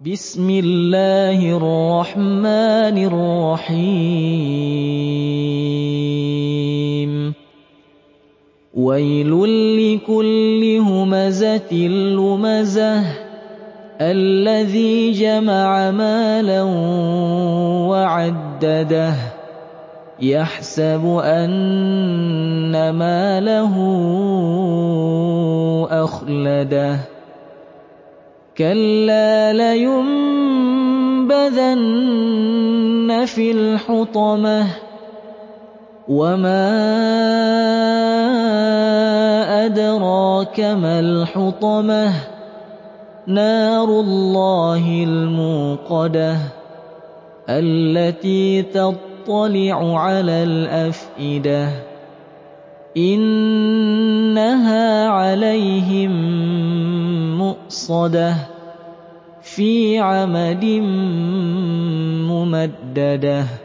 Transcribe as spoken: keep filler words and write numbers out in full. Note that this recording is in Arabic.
بسم الله الرحمن الرحيم ويل لكل همزة لمزة الذي جمع مالا وعدده يحسب أن ماله أخلده كلا لينبذن في الحطمة وما أدراك ما الحطمة نار الله الموقدة التي تطلع على الأفئدة إنها عليهم مؤصدة في عمد ممددة.